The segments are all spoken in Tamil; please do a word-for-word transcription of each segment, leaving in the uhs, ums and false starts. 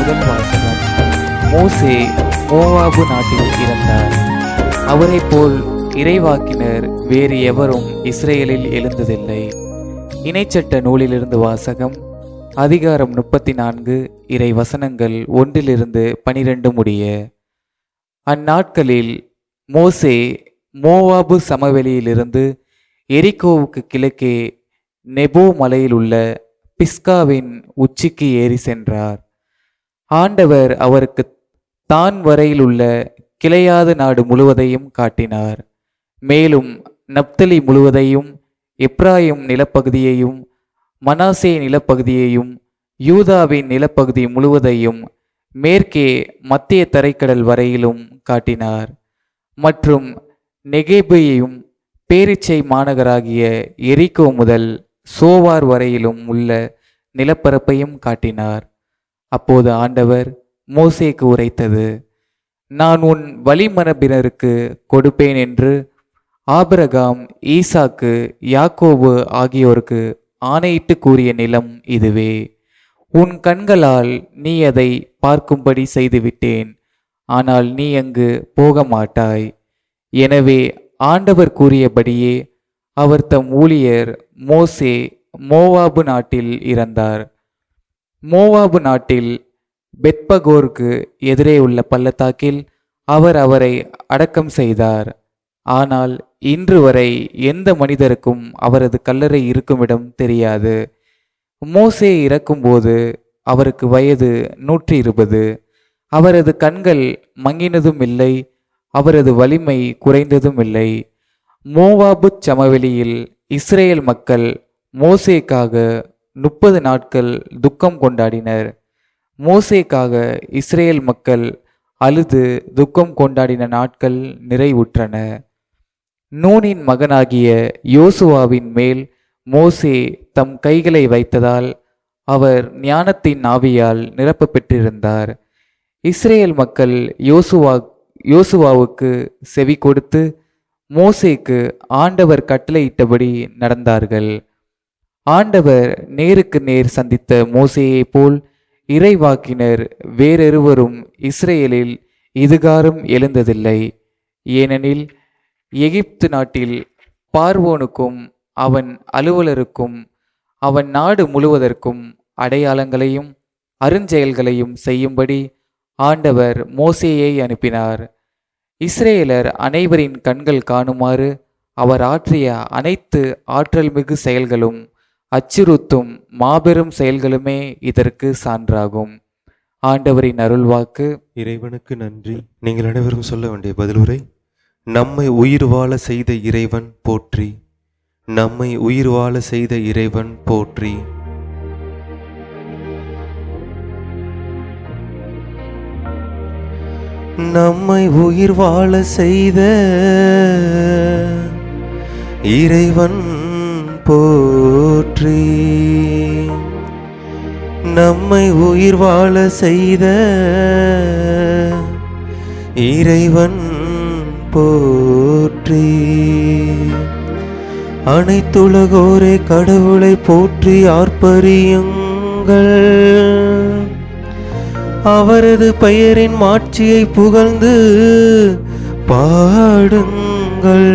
முதல் வாசகம். மோசே மோவாபு நாட்டில் இறந்தார். அவரைப் போல் இறைவாக்கினர் வேறு எவரும் இஸ்ரேலில் எழுந்ததில்லை. இணைச்சட்ட நூலிலிருந்து வாசகம். அதிகாரம் முப்பத்தி நான்கு, இறை வசனங்கள் ஒன்றிலிருந்து பனிரெண்டு முடிய. அந்நாட்களில் மோசே மோவாபு சமவெளியிலிருந்து எரிகோவுக்கு கிழக்கே நெபோ மலையில் உள்ள பிஸ்காவின் உச்சிக்கு ஏறி சென்றார். ஆண்டவர் அவருக்கு தான் வரையில் உள்ள கிளையாது நாடு முழுவதையும் காட்டினார். மேலும் நப்தலி முழுவதையும், எப்ராயிம் நிலப்பகுதியையும், மனாசே நிலப்பகுதியையும், யூதாவின் நிலப்பகுதி முழுவதையும், மேற்கே மத்திய தரைக்கடல் வரையிலும் காட்டினார். மற்றும் நெகேபையையும் பேரிச்சை மாநகராகிய எரிகோ முதல் சோவார் வரையிலும் உள்ள நிலப்பரப்பையும் காட்டினார். அப்போது ஆண்டவர் மோசேக்கு உரைத்தது: நான் உன் வழிமரபினருக்கு கொடுப்பேன் என்று ஆபிரகாம், ஈசாக்கு, யாக்கோபு ஆகியோருக்கு ஆணையிட்டு கூறிய நிலம் இதுவே. உன் கண்களால் நீ அதை பார்க்கும்படி செய்துவிட்டேன். ஆனால் நீ அங்கு போக மாட்டாய். எனவே ஆண்டவர் கூறியபடியே அவர் தம் ஊழியர் மோசே மோவாபு நாட்டில் இறந்தார். மோவாபு நாட்டில் பெத்பகோருக்கு எதிரே உள்ள பள்ளத்தாக்கில் அவர் அவரை அடக்கம் செய்தார். ஆனால் இன்று வரை எந்த மனிதருக்கும் அவரது கல்லறை இருக்குமிடம் தெரியாது. மோசே இறக்கும்போது அவருக்கு வயது நூற்றி இருபது. அவரது கண்கள் மங்கினதும் இல்லை, அவரது வலிமை குறைந்ததும் இல்லை. மோவாபு சமவெளியில் இஸ்ரேல் மக்கள் மோசேக்காக முப்பது நாட்கள் துக்கம் கொண்டாடினர். மோசேக்காக இஸ்ரேல் மக்கள் அழுது துக்கம் கொண்டாடின நாட்கள் நிறைவுற்றன. நூனின் மகனாகிய யோசுவாவின் மேல் மோசே தம் கைகளை வைத்ததால் அவர் ஞானத்தின் ஆவியால் நிரப்ப பெற்றிருந்தார். இஸ்ரேல் மக்கள் யோசுவா யோசுவாவுக்கு செவி கொடுத்து மோசேக்கு ஆண்டவர் கட்டளையிட்டபடி நடந்தார்கள். ஆண்டவர் நேருக்கு நேர் சந்தித்த மோசேயை போல் இறைவாக்கினர் வேறொருவரும் இஸ்ரேலில் இதுகாரும் எழுந்ததில்லை. ஏனெனில் எகிப்து நாட்டில் பார்வோனுக்கும் அவன் அலுவலருக்கும் அவன் நாடு முழுவதற்கும் அடையாளங்களையும் அருஞ்செயல்களையும் செய்யும்படி ஆண்டவர் மோசேயை அனுப்பினார். இஸ்ரேலர் அனைவரின் கண்கள் காணுமாறு அவர் ஆற்றிய அனைத்து ஆற்றல் மிகு செயல்களும் அச்சுறுத்தும் மாபெரும் செயல்களுமே இதற்கு சான்றாகும். ஆண்டவரின் அருள்வாக்கு. இறைவனுக்கு நன்றி. நீங்கள் அனைவரும் சொல்ல வேண்டிய பதிலுரை: நம்மை உயிர் வாழ செய்த இறைவன் போற்றி. நம்மை உயிர் வாழ செய்த இறைவன் போற்றி. நம்மை உயிர் வாழ செய்த இறைவன் போற்றி. நம்மை உயிர் வாழ செய்த இறைவன் போற்றி. அனைத்துலகோரே கடவுளை போற்றி ஆர்ப்பரியுங்கள். அவரது பெயரின் மாட்சியை புகழ்ந்து பாடுங்கள்.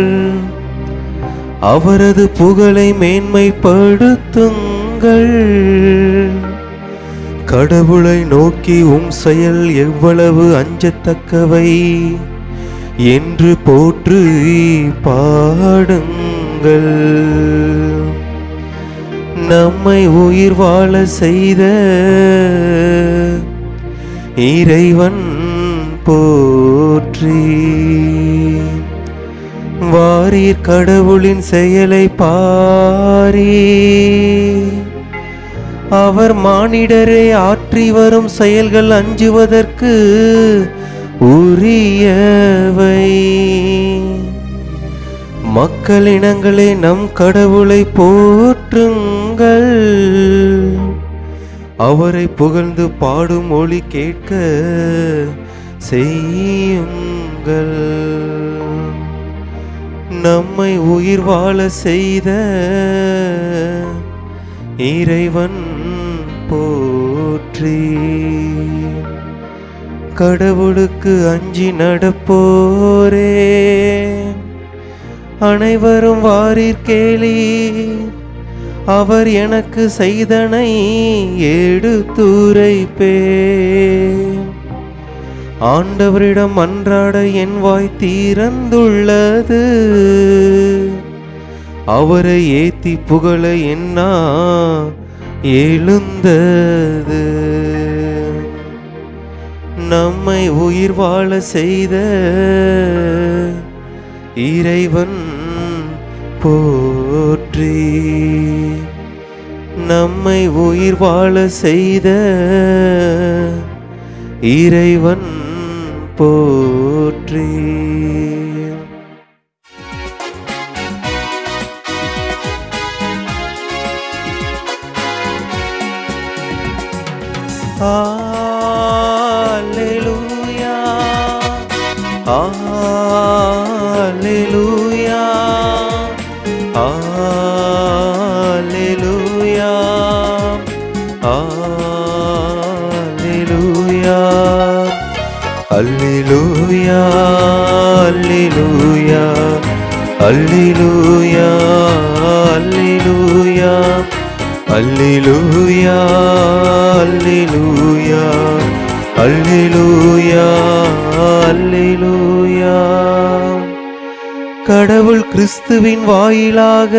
அவரது புகழை மேன்மைப்படுத்துங்கள். கடவுளை நோக்கி உம் செயல் எவ்வளவு அஞ்சத்தக்கவை என்று போற்றி பாடுங்கள். நம்மை உயிர் வாழ செய்த இறைவன் போற்றி. வாரீர் கடவுளின் செயலை பாரி. அவர் மானிடரை ஆற்றி வரும் செயல்கள் அஞ்சுவதற்கு உரியவை. மக்களினங்களே நம் கடவுளை போற்றுங்கள். அவரை புகழ்ந்து பாடும் ஒலி கேட்க செய்யுங்கள். நம்மை உயிர் வாழ செய்த இறைவன் போற்றி. போற்றி. கடவுளுக்கு அஞ்சி நடப்போரே அனைவரும் வாரீர் கேளீர், அவர் எனக்கு செய்தனை எடுத்துரைப்பேன். ஆண்டவரிடம் அன்றாட என் வாய் தீரந்துள்ளது, அவரை ஏத்தி புகழ என்னா எழுந்தது. நம்மை உயிர் வாழ செய்த இறைவன் போற்றி. நம்மை உயிர் வாழ செய்த இறைவன் போற்றி. Alleluia, Alleluia, Alleluia, Alleluia, Alleluia, Alleluia, Alleluia, Alleluia, Alleluia, Alleluia, Alleluia, Alleluia. கடவுள் கிறிஸ்துவின் வாயிலாக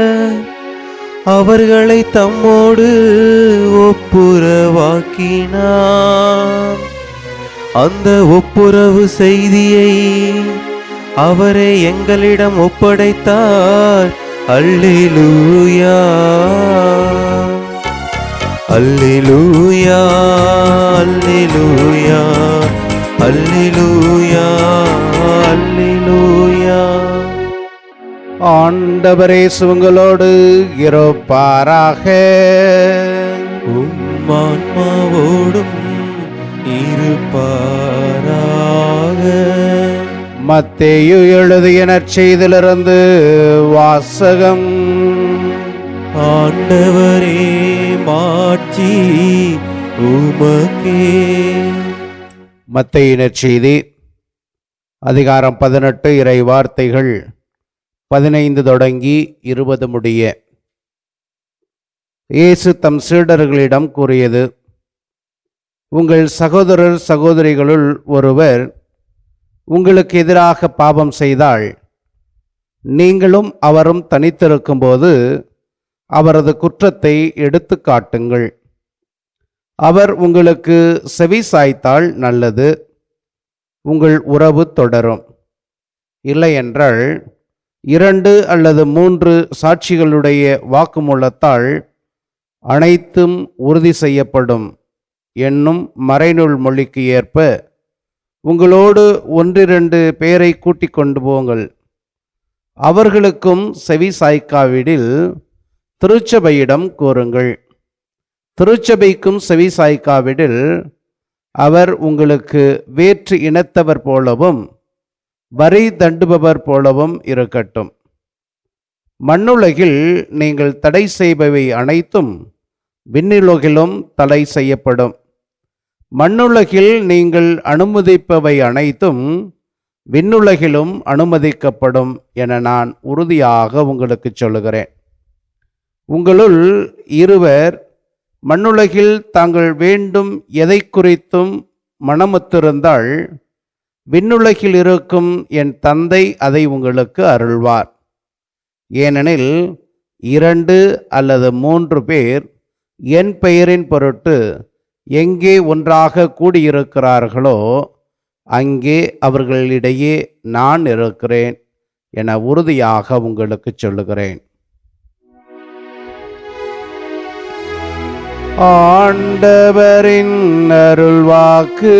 அவர்களை தம்மோடு ஒப்புரவாக்கினார். அந்த ஒப்புரவு செய்தியை அவரே எங்களிடம் ஒப்படைத்தார். அல்லேலூயா, அல்லேலூயா, அல்லேலூயா, அல்லேலூயா, அல்லேலூயா. ஆண்டவரே உங்களோடு இருப்பாராக. உம் ஆன்மாவோடும் இருப்பாராக. மத்தேயு எழுதிய நற்செய்தியிலிருந்து வாசகம். ஆண்டவரே மாட்சி உமக்கே. மத்தேயு நற்செய்தி அதிகாரம் பதினெட்டு, இறை வார்த்தைகள் பதினைந்து தொடங்கி இருபது முடிய. இயேசு தம் சீடர்களிடம் கூறியது: உங்கள் சகோதரர் சகோதரிகளுள் ஒருவர் உங்களுக்கு எதிராக பாவம் செய்தால், நீங்களும் அவரும் தனித்திருக்கும்போது அவரது குற்றத்தை எடுத்து காட்டுங்கள். அவர் உங்களுக்கு செவி சாய்த்தால் நல்லது, உங்கள் உறவு தொடரும். இல்லையென்றால் இரண்டு அல்லது மூன்று சாட்சிகளுடைய வாக்குமூலத்தால் அனைத்தும் உறுதி செய்யப்படும் என்னும் மறைநூல் மொழிக்கு ஏற்ப உங்களோடு ஒன்றிரண்டு பேரை கூட்டிக் கொண்டு போங்கள். அவர்களுக்கும் செவி சாய்க்காவிடில் திருச்சபையிடம் கூறுங்கள். திருச்சபைக்கும் செவி சாய்க்காவிடில் அவர் உங்களுக்கு வேற்று இனத்தவர் போலவும் வரி தண்டுபவர் போலவும் இருக்கட்டும். மண்ணுலகில் நீங்கள் தடை செய்பவை அனைத்தும் விண்ணுலகிலும் தடை செய்யப்படும். மண்ணுலகில் நீங்கள் அனுமதிப்பவை அனைத்தும் விண்ணுலகிலும் அனுமதிக்கப்படும் என நான் உறுதியாக உங்களுக்கு சொல்லுகிறேன். உங்களுள் இருவர் மண்ணுலகில் தாங்கள் வேண்டும் எதை குறித்தும் மனமொத்திருந்தால், விண்ணுலகில் இருக்கும் என் தந்தை அதை உங்களுக்கு அருள்வார். ஏனெனில் இரண்டு அல்லது மூன்று பேர் என் பெயரின் பொருட்டு எங்கே ஒன்றாக கூடியிருக்கிறார்களோ அங்கே அவர்களிடையே நான் இருக்கிறேன் என உறுதியாக உங்களுக்கு சொல்லுகிறேன். ஆண்டவரின் அருள்வாக்கு.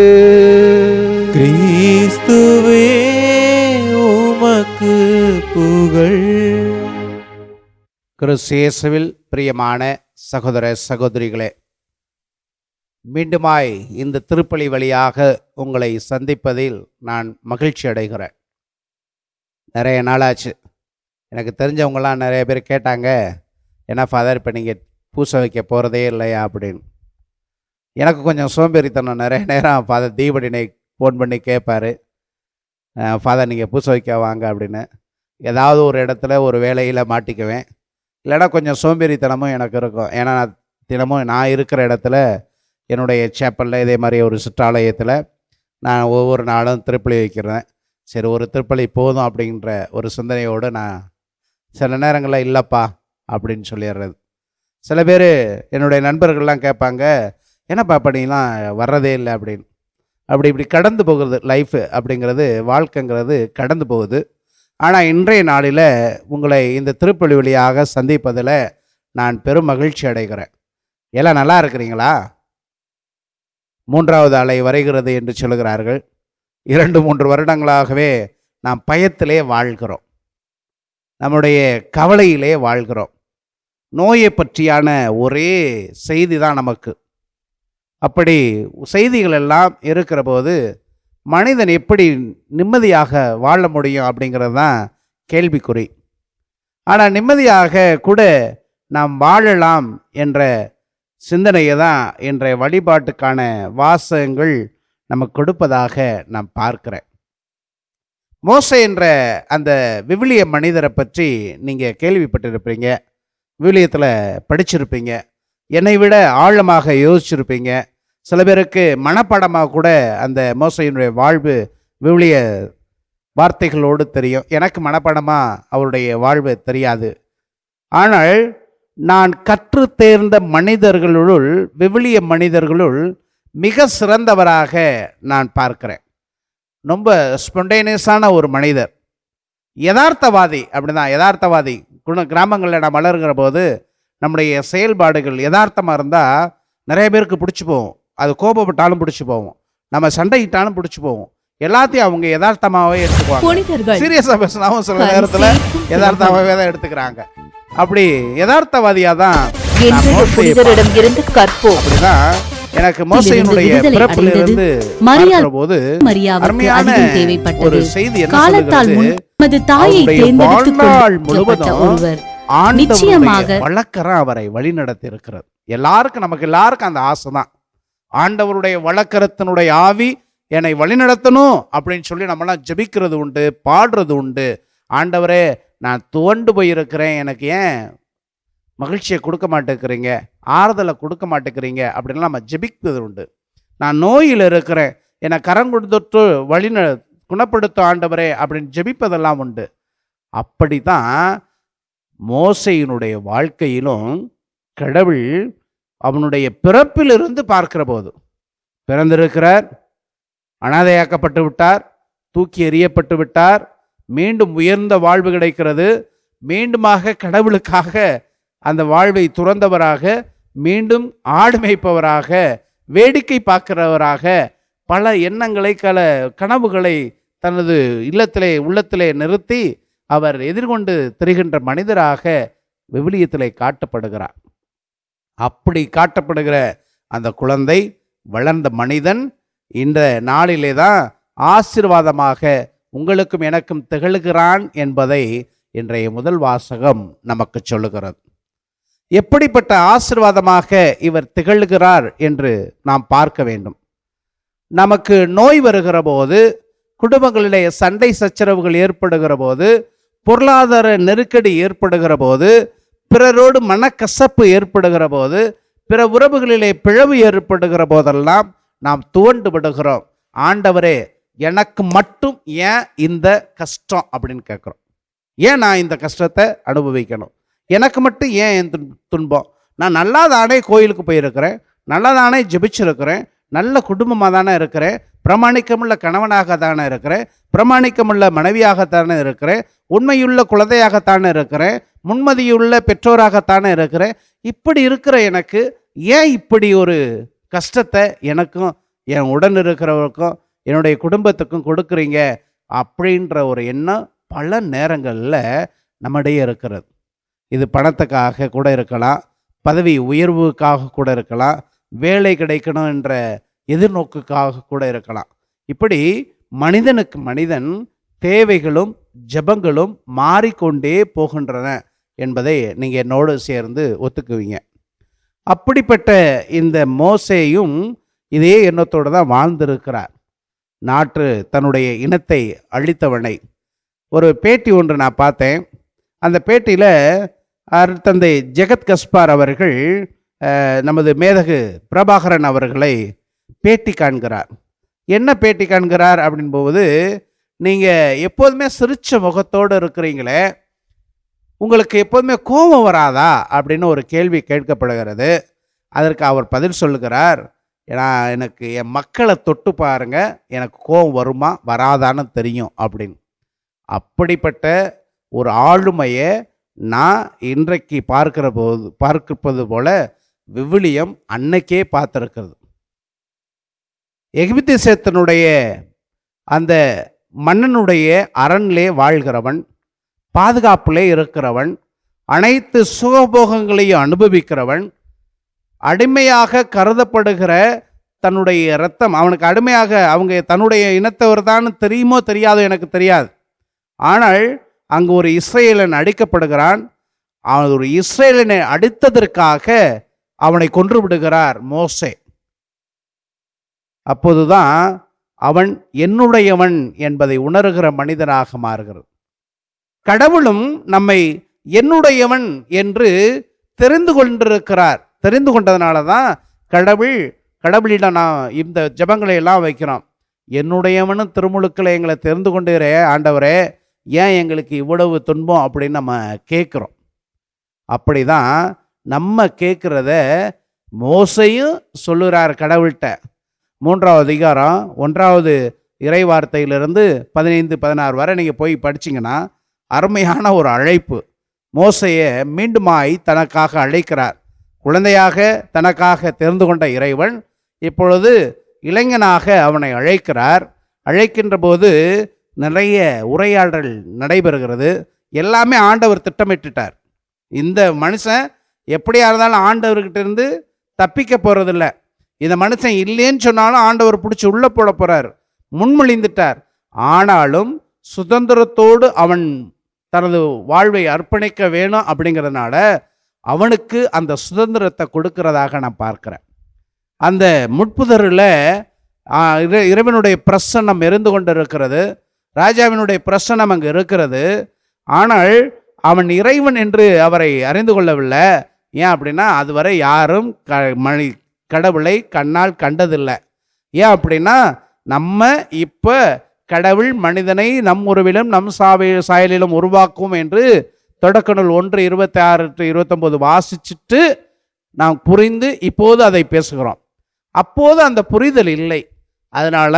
கிறிஸ்துவே உமக்கு புகழ். கிறிஸ்து இயேசுவில் பிரியமான சகோதர சகோதரிகளே, மீண்டுமாய் இந்த திருப்பலி வழியாக உங்களை சந்திப்பதில் நான் மகிழ்ச்சி அடைகிறேன். நிறைய நாளாச்சு. எனக்கு தெரிஞ்சவங்களாம் நிறைய பேர் கேட்டாங்க, ஏன்னா ஃபாதர் இப்போ நீங்கள் பூசை வைக்க போகிறதே இல்லையா அப்படின்னு. எனக்கு கொஞ்சம் சோம்பேறித்தனம், நிறைய நேரம் ஃபாதர் தீபடினை ஃபோன் பண்ணி கேட்பார், ஃபாதர் நீங்கள் பூச வைக்க வாங்க அப்படின்னு. ஏதாவது ஒரு இடத்துல ஒரு வேலையில் மாட்டிக்குவேன். இல்லைன்னா கொஞ்சம் சோம்பேறித்தனமும் எனக்கு இருக்கும். ஏன்னா நான் தினமும் நான் இருக்கிற இடத்துல என்னுடைய சேப்பலில் இதே மாதிரி ஒரு சிற்றாலயத்தில் நான் ஒவ்வொரு நாளும் திருப்பலி வைக்கிறேன். சரி, ஒரு திருப்பலி போதும் அப்படின்ற ஒரு சிந்தனையோடு நான் சில நேரங்களில் இல்லைப்பா அப்படின்னு சொல்லிடுறது. சில பேர் என்னுடைய நண்பர்கள்லாம் கேட்பாங்க, என்னப்பா பண்ணிலாம் வர்றதே இல்லை அப்படின்னு. அப்படி இப்படி கடந்து போகிறது லைஃபு அப்படிங்கிறது, வாழ்க்கைங்கிறது கடந்து போகுது. ஆனால் இன்றைய நாளில் உங்களை இந்த திருப்பலி வழியாக சந்திப்பதில் நான் பெரும் மகிழ்ச்சி அடைகிறேன். எல்லாம் நல்லா இருக்கிறீங்களா? மூன்றாவது அலை வருகிறது என்று சொல்கிறார்கள். இரண்டு மூன்று வருடங்களாகவே நாம் பயத்திலே வாழ்கிறோம், நம்முடைய கவலையிலே வாழ்கிறோம். நோயை பற்றியான ஒரே செய்தி தான் நமக்கு. அப்படி செய்திகள் எல்லாம் இருக்கிற போது மனிதன் எப்படி நிம்மதியாக வாழ முடியும் அப்படிங்கிறது தான் கேள்விக்குறி. ஆனால் நிம்மதியாக கூட நாம் வாழலாம் என்ற சிந்தனையை தான் இன்றைய வழிபாட்டுக்கான வாசகங்கள் நமக்கு கொடுப்பதாக நான் பார்க்கிறேன். மோசே என்ற அந்த விவிலிய மனிதரை பற்றி நீங்கள் கேள்விப்பட்டிருப்பீங்க, விவிலியத்தில் படிச்சிருப்பீங்க, என்னை விட ஆழமாக யோசிச்சிருப்பீங்க. சில பேருக்கு மனப்பாடமாக கூட அந்த மோசையினுடைய வாழ்வு விவிலிய வார்த்தைகளோடு தெரியும். எனக்கு மனப்பாடமாக அவருடைய வாழ்வு தெரியாது. ஆனால் நான் கற்று தேர்ந்த மனிதர்களுள், விவிலிய மனிதர்களுள் மிக சிறந்தவராக நான் பார்க்கிறேன். ரொம்ப ஸ்பான்டேனியஸான ஒரு மனிதர், யதார்த்தவாதி. அப்படிதான், யதார்த்தவாதி. குண கிராமங்களில் நான் வளர்கிற போது நம்முடைய செயல்பாடுகள் யதார்த்தமாக இருந்தால் நிறைய பேருக்கு பிடிச்சி போவோம். அது கோபப்பட்டாலும் பிடிச்சி போவோம், நம்ம சண்டையிட்டாலும் பிடிச்சி போவோம். எல்லாத்தையும் அவங்க யதார்த்தமாகவே எடுத்துக்குவாங்க. சீரியஸாக பேசினாவும் சில நேரத்தில் யதார்த்தமாகவே தான் எடுத்துக்கிறாங்க. அப்படி யதார்த்தவாதியாக தான் அப்படிதான் எனக்கு மோசையினுடைய பிறப்பிலிருந்து பார்க்கிற போது அருமையான ஒரு செய்தி என்ன சொல்கிறது, வாழ்நாள் முழுவதும் ஆண்டவருடைய வழக்கரம் அவரை வழிநடத்தி இருக்கிறது. எல்லாருக்கும், நமக்கு எல்லாருக்கும் அந்த ஆசை தான், ஆண்டவருடைய வழக்கரத்தினுடைய ஆவி என்னை வழிநடத்தணும் அப்படின்னு சொல்லி நம்மளாம் ஜெபிக்கிறது உண்டு, பாடுறது உண்டு. ஆண்டவரே, நான் துவண்டு போயிருக்கிறேன், எனக்கு ஏன் மகிழ்ச்சியை கொடுக்க மாட்டேங்கிறீங்க, ஆறுதலை கொடுக்க மாட்டேங்கிறீங்க அப்படின்லாம் நம்ம ஜெபிக்கிறது உண்டு. நான் நோயில் இருக்கிறேன், என்னை கரம் கொடுத்து வழி குணப்படுத்தும் ஆண்டவரே அப்படின்னு ஜெபிப்பதெல்லாம் உண்டு. அப்படி தான் மோசையினுடைய வாழ்க்கையிலும் கடவுள் அவனுடைய பிறப்பிலிருந்து பார்க்கிற போது, பிறந்திருக்கிறார், அனாதையாக்கப்பட்டு விட்டார், தூக்கி எறியப்பட்டு விட்டார், மீண்டும் உயர்ந்த வாழ்வு கிடைக்கிறது, மீண்டுமாக கடவுளுக்காக அந்த வாழ்வை துறந்தவராக, மீண்டும் ஆடு மேய்ப்பவராக, வேடிக்கை பார்க்கிறவராக, பல எண்ணங்களை, கல கனவுகளை தனது இல்லத்திலே உள்ளத்திலே நிறுத்தி அவர் எதிர்கொண்டு திரிகின்ற மனிதராக விவிலியத்திலே காட்டப்படுகிறார். அப்படி காட்டப்படுகிற அந்த குழந்தை, வளர்ந்த மனிதன் இந்த நாளிலே தான் ஆசீர்வாதமாக உங்களுக்கும் எனக்கும் திகழ்கிறான் என்பதை இன்றைய முதல் வாசகம் நமக்கு சொல்லுகிறது. எப்படிப்பட்ட ஆசீர்வாதமாக இவர் திகழ்கிறார் என்று நாம் பார்க்க வேண்டும். நமக்கு நோய் வருகிற போது, குடும்பங்களிலே சண்டை சச்சரவுகள் ஏற்படுகிற போது, பொருளாதார நெருக்கடி ஏற்படுகிற போது, பிறரோடு மனக்கசப்பு ஏற்படுகிற போது, பிற உறவுகளிலே பிளவு ஏற்படுகிற போதெல்லாம் நாம் துவண்டு விடுகிறோம். ஆண்டவரே, எனக்கு மட்டும் ஏன் இந்த கஷ்டம் அப்படின்னு கேட்குறோம். ஏன் நான் இந்த கஷ்டத்தை அனுபவிக்கணும்? எனக்கு மட்டும் ஏன் என் துன்பம்? நான் நல்லா தானே கோயிலுக்கு போயிருக்கிறேன், நல்லா தானே ஜெபிச்சிருக்கிறேன், நல்ல குடும்பமாக தானே இருக்கிறேன், பிரமாணிக்கமுள்ள கணவனாக தானே இருக்கிறேன், பிரமாணிக்கமுள்ள மனைவியாகத்தானே இருக்கிறேன், உண்மையுள்ள குழந்தையாகத்தானே இருக்கிறேன், முன்மதியுள்ள பெற்றோராகத்தானே இருக்கிறேன். இப்படி இருக்கிற எனக்கு ஏன் இப்படி ஒரு கஷ்டத்தை எனக்கும் என் உடன் இருக்கிறவருக்கும் என்னுடைய குடும்பத்துக்கும் கொடுக்குறீங்க அப்படின்ற ஒரு எண்ணம் பல நேரங்களில் நம்மிடையே இருக்கிறது. இது பணத்துக்காக கூட இருக்கலாம், பதவி உயர்வுக்காக கூட இருக்கலாம், வேலை கிடைக்கணும் என்ற எதிர்நோக்குக்காக கூட இருக்கலாம். இப்படி மனிதனுக்கு மனிதன் தேவைகளும் ஜெபங்களும் மாறிக்கொண்டே போகின்றன என்பதை நீங்கள் என்னோடு சேர்ந்து ஒத்துக்குவீங்க. அப்படிப்பட்ட இந்த மோசேயும் இதே எண்ணத்தோடு தான் வாழ்ந்திருக்கிறார். நாட்டு தன்னுடைய இனத்தை அழித்தவனை. ஒரு பேட்டி ஒன்று நான் பார்த்தேன். அந்த பேட்டியில் அருட்தந்தை ஜெகத் கஸ்பார் அவர்கள் நமது மேதகு பிரபாகரன் அவர்களை பேட்டி காண்கிறார். என்ன பேட்டி காண்கிறார் அப்படின் போது, நீங்கள் எப்போதுமே சிரிச்ச முகத்தோடு இருக்கிறீங்களே, உங்களுக்கு எப்போதுமே கோபம் வராதா அப்படின்னு ஒரு கேள்வி கேட்கப்படுகிறது. அதற்கு அவர் பதில் சொல்லுகிறார், ஏன்னா எனக்கு என் மக்களை தொட்டு பாருங்க, எனக்கு கோபம் வருமா வராதான்னு தெரியும் அப்படின்னு. அப்படிப்பட்ட ஒரு ஆளுமையை நான் இன்றைக்கு பார்க்கிற போது பார்ப்பது போல விவிலியம் அன்னைக்கே பார்த்திருக்கிறது. எகிப்து தேசத்தினுடைய அந்த மன்னனுடைய அரண்லே வாழ்கிறவன், பாதுகாப்பிலே இருக்கிறவன், அனைத்து சுகபோகங்களையும் அனுபவிக்கிறவன், அடிமையாக கருதப்படுகிற தன்னுடைய இரத்தம் அவனுக்கு அடிமையாக, அவங்க தன்னுடைய இனத்தவர் தான் தெரியுமோ தெரியாதோ எனக்கு தெரியாது, ஆனால் அங்கு ஒரு இஸ்ரேலன் அடிக்கப்படுகிறான். அவன் ஒரு இஸ்ரேலனை அடித்ததற்காக அவனை கொன்று விடுகிறார் மோசே. அப்போதுதான் அவன் என்னுடையவன் என்பதை உணர்கிற மனிதனாக மாறுகிறது. கடவுளும் நம்மை என்னுடையவன் என்று தெரிந்து கொண்டிருக்கிறார். தெரிந்து கொண்டதுனால தான் கடவுள் கடவுளிடம் நான் இந்த ஜெபங்களை எல்லாம் வைக்கிறோம். என்னுடையவனும் திருமுழுக்களை எங்களை தெரிந்து கொண்டே ஆண்டவரே, ஏன் எங்களுக்கு இவ்வளவு துன்பம் அப்படின்னு நம்ம கேட்குறோம். அப்படி தான் நம்ம கேட்குறத மோசையும் சொல்லுகிறார் கடவுள்கிட்ட. மூன்றாவது அதிகாரம் ஒன்றாவது இறை வார்த்தையிலிருந்து பதினைந்து பதினாறு வரை நீங்கள் போய் படிச்சிங்கன்னா அருமையான ஒரு அழைப்பு. மோசையை மீண்டுமாய் தனக்காக அழைக்கிறார். குழந்தையாக தனக்காக தெரிந்து கொண்ட இறைவன் இப்பொழுது இளைஞனாக அவனை அழைக்கிறார். அழைக்கின்ற போது நிறைய உரையாடல் நடைபெறுகிறது. எல்லாமே ஆண்டவர் திட்டமிட்டுட்டார். இந்த மனுஷன் எப்படியா இருந்தாலும் ஆண்டவர்கிட்ட இருந்து தப்பிக்க போகிறதில்ல. இந்த மனுஷன் இல்லைன்னு சொன்னாலும் ஆண்டவர் பிடிச்சி உள்ளே போட போகிறார். முன்மொழிந்துட்டார். ஆனாலும் சுதந்திரத்தோடு அவன் தனது வாழ்வை அர்ப்பணிக்க வேணும் அப்படிங்கிறதுனால அவனுக்கு அந்த சுதந்திரத்தை கொடுக்கிறதாக நான் பார்க்கிறேன். அந்த முட்புதரில் இறைவனுடைய பிரசன்னம் இருந்து கொண்டு இருக்கிறது. ராஜாவினுடைய பிரசன்னம் அங்கு இருக்கிறது. ஆனால் அவன் இறைவன் என்று அவரை அறிந்து கொள்ளவில்லை. ஏன் அப்படின்னா அதுவரை யாரும் க மணி கடவுளை கண்ணால் கண்டதில்லை. ஏன் அப்படின்னா நம்ம இப்போ கடவுள் மனிதனை நம் உருவிலும் நம் சாவை சாயலிலும் உருவாக்கும் என்று தொடக்க நூல் ஒன்று இருபத்தி ஆறு டு இருபத்தொம்போது வாசிச்சுட்டு நாம் புரிந்து இப்போது அதை பேசுகிறோம். அப்போது அந்த புரிதல் இல்லை. அதனால்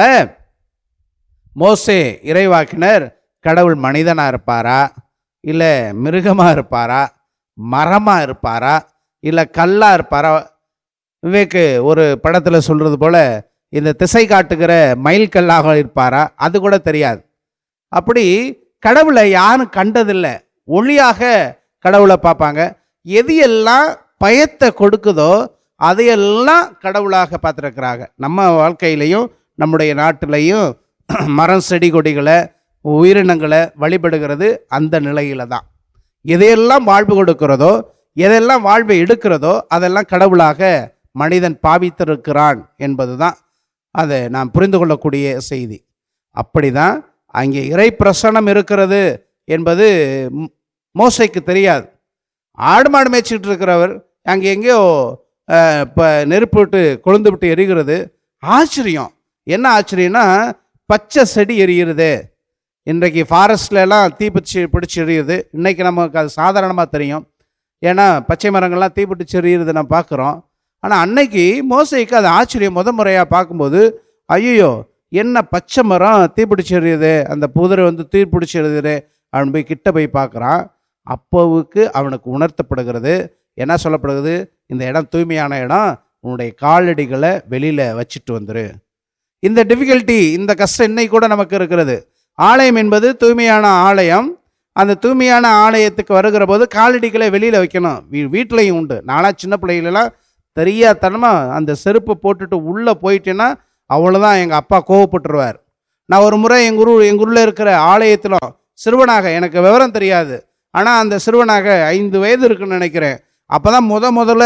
மோசே இறைவாக்கினர் கடவுள் மனிதனாக இருப்பாரா, இல்லை மிருகமாக இருப்பாரா, மரமாக இருப்பாரா, இல்லை கல்லாக இருப்பாரா? விவேக்கு ஒரு படத்தில் சொல்கிறது போல் இந்த திசை காட்டுகிற மயில் கல்லாக இருப்பாரா, அது கூட தெரியாது. அப்படி கடவுளை யாரும் கண்டதில்லை. ஒளியாக கடவுளை பார்ப்பாங்க. எது எல்லாம் பயத்தை கொடுக்குதோ அதையெல்லாம் கடவுளாக பார்த்துருக்கிறாங்க. நம்ம வாழ்க்கையிலையும் நம்முடைய நாட்டிலையும் மரம் செடி கொடிகளை உயிரினங்களை வழிபடுகிறது அந்த நிலையில தான். எதையெல்லாம் வாழ்வு கொடுக்கிறதோ எதெல்லாம் வாழ்வை எடுக்கிறதோ அதெல்லாம் கடவுளாக மனிதன் பாவித்திருக்கிறான் என்பது தான் அதை நாம் புரிந்து கொள்ளக்கூடிய செய்தி. அப்படி தான் அங்கே இறை பிரசனம் இருக்கிறது என்பது மோசைக்கு தெரியாது. ஆடு மாடு மேய்ச்சிட்டு இருக்கிறவர் அங்கே எங்கேயோ இப்போ நெருப்பு விட்டு கொழுந்து விட்டு எரிகிறது. ஆச்சரியம். என்ன ஆச்சரியம்னா பச்சை செடி எரிகிறது. இன்றைக்கு ஃபாரஸ்ட்லாம் தீ பிடிச்சி பிடிச்சி எரியுது. இன்றைக்கி நமக்கு அது சாதாரணமாக தெரியும். ஏன்னா பச்சை மரங்கள்லாம் தீப்பிடிச்சு எரியுறது நம்ம பார்க்குறோம். ஆனால் அன்னைக்கு மோசைக்கு அது ஆச்சரியம். முத முறையாக பார்க்கும்போது ஐயோ என்ன பச்சை மரம் தீப்பிடிச்சு எரியுது, அந்த புதிரை வந்து தீப்பிடிச்சு எரியுது அவன் போய் கிட்ட போய் பார்க்குறான். அப்போவுக்கு அவனுக்கு உணர்த்தப்படுகிறது. என்ன சொல்லப்படுகிறது? இந்த இடம் தூய்மையான இடம், உன்னுடைய காலடிகளை வெளியில் வச்சுட்டு வந்துரு. இந்த டிஃபிகல்ட்டி, இந்த கஷ்டம் இன்னைக்கு கூட நமக்கு இருக்கிறது. ஆலயம் என்பது தூய்மையான ஆலயம். அந்த தூய்மையான ஆலயத்துக்கு வருகிற போது காலடிகளை வெளியில் வைக்கணும். வீ வீட்டிலையும் உண்டு. நான்லாம் சின்ன பிள்ளைகளெல்லாம் தெரியாதனமாக அந்த செருப்பை போட்டுட்டு உள்ளே போயிட்டேன்னா அவ்வளோதான், எங்கள் அப்பா கோவப்பட்டுருவார். நான் ஒரு முறை எங்கள் ஊர் எங்கள் ஊரில் இருக்கிற ஆலயத்திலும் சிறுவனாக, எனக்கு விவரம் தெரியாது, ஆனால் அந்த சிறுவனாக ஐந்து வயது இருக்குன்னு நினைக்கிறேன். அப்போ தான் முத முதல்ல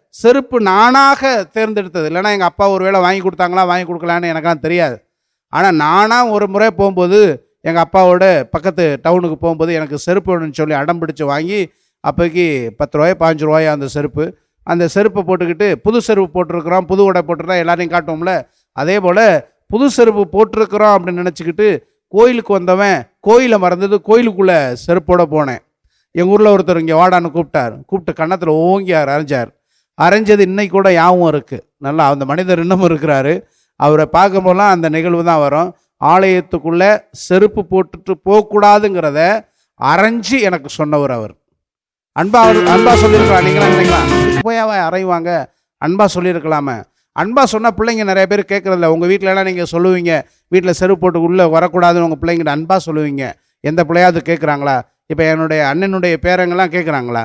செருப்பு நானாக தேர்ந்தெடுத்தது. இல்லைன்னா எங்கள் அப்பா ஒரு வேளை வாங்கி கொடுத்தாங்களா வாங்கி கொடுக்கலான்னு எனக்கெல்லாம் தெரியாது. ஆனால் நானாக ஒரு முறை போகும்போது எங்கள் அப்பாவோட பக்கத்து டவுனுக்கு போகும்போது எனக்கு செருப்பு வேணும்னு சொல்லி அடம் பிடிச்சி வாங்கி, அப்போக்கி பத்து ரூபாய் பாஞ்சு ரூபாயா அந்த செருப்பு. அந்த செருப்பை போட்டுக்கிட்டு புது செருப்பு போட்டிருக்கிறோம், புது உடை போட்டுருந்தா எல்லாரையும் காட்டுவோம்ல, அதே போல் புது செருப்பு போட்டிருக்கிறோம் அப்படின்னு நினச்சிக்கிட்டு கோயிலுக்கு வந்தவன் கோயிலை மறந்தது, கோயிலுக்குள்ளே செருப்போடு போனேன். எங்கள் ஊரில் ஒருத்தர் இங்கே வாடான்னு கூப்பிட்டார். கூப்பிட்டு கன்னத்தில் ஓங்கியார் அரைஞ்சார். அரைஞ்சது இன்னைக்கு கூட யாவும் இருக்குது. நல்லா அந்த மனிதர் இன்னமும் இருக்கிறாரு. அவரை பார்க்கும்போதெல்லாம் அந்த நிகழ்வு தான் வரும். ஆலயத்துக்குள்ளே செருப்பு போட்டுட்டு போகக்கூடாதுங்கிறத அரைஞ்சி எனக்கு சொன்னவர் அவர். அன்பா அவர் அன்பா சொல்லியிருக்கலாம். நீங்களாம் நினைக்கலாம் போயாவா அரைவாங்க, அன்பா சொல்லியிருக்கலாமே. அன்பா சொன்னால் பிள்ளைங்க நிறைய பேர் கேட்குறதில்ல. உங்கள் வீட்டிலலாம் நீங்கள் சொல்லுவீங்க, வீட்டில் செருப்பு போட்டு உள்ளே வரக்கூடாதுன்னு உங்கள் பிள்ளைங்கிட்ட அன்பா சொல்லுவீங்க. எந்த பிள்ளையாவது கேட்குறாங்களா? இப்போ என்னுடைய அண்ணனுடைய பேரங்கெல்லாம் கேட்குறாங்களா?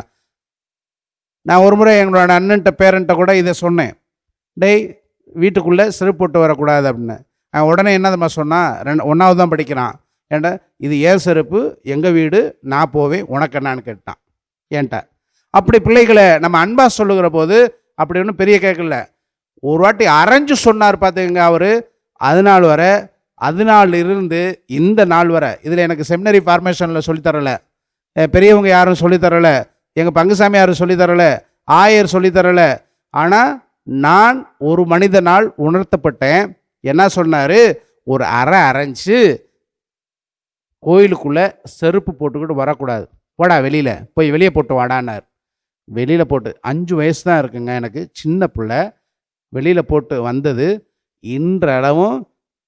நான் ஒரு முறை எங்களோட அண்ணன்ட்ட பேரன்ட்ட கூட இதை சொன்னேன், டேய் வீட்டுக்குள்ளே செருப்பு போட்டு வரக்கூடாது அப்படின்னு. அவன் உடனே என்னதுமா சொன்னான், ரெண்டு ஒன்றாவது தான் படிக்கிறான். ஏன்டா இது ஏன் செருப்பு, எங்கள் வீடு, நான் போவேன், உனக்கு என்னான்னு கேட்டான் ஏன்ட்ட. அப்படி பிள்ளைகளை நம்ம அன்பா சொல்லுகிற போது அப்படி ஒன்றும் பெரிய கேட்கல. ஒரு வாட்டி அரைஞ்சு சொன்னார் பார்த்துங்க அவர். அதனால் வர அதனால் இருந்து இந்த நாள் வர இதில் எனக்கு செமினரி ஃபார்மேஷனில் சொல்லித்தரல, பெரியவங்க யாரும் சொல்லித்தரல, எங்கள் பங்குசாமி யாரும் சொல்லித்தரல, ஆயர் சொல்லித்தரல. ஆனால் நான் ஒரு மனிதனால் உணர்த்தப்பட்டேன். என்ன சொன்னார், ஒரு அரை அரைஞ்சு கோயிலுக்குள்ளே செருப்பு போட்டுக்கிட்டு வரக்கூடாது, போடா வெளியில் போய் வெளியே போட்டு வாடான்னார். வெளியில் போட்டு அஞ்சு வயசு தான் இருக்குங்க எனக்கு, சின்ன பிள்ளை. வெளியில் போட்டு வந்தது இன்றளவும்